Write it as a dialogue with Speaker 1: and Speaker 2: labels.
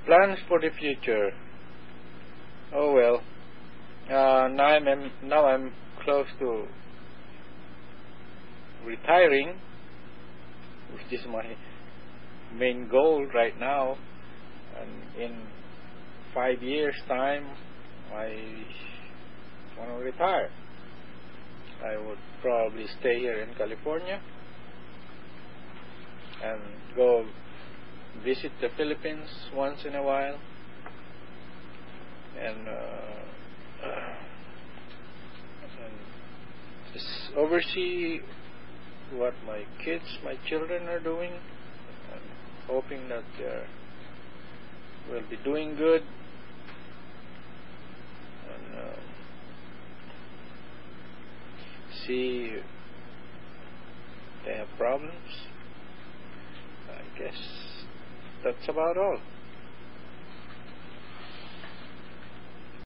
Speaker 1: Plans for the future. Oh well. Now I'm close to retiring, which is my main goal right now. And in 5 years' time, I want to retire. I would probably stay here in California and go visit the Philippines once in a while, and just oversee what my children are doing, and hoping that they will be doing good, and see if they have problems. I guess that's about all.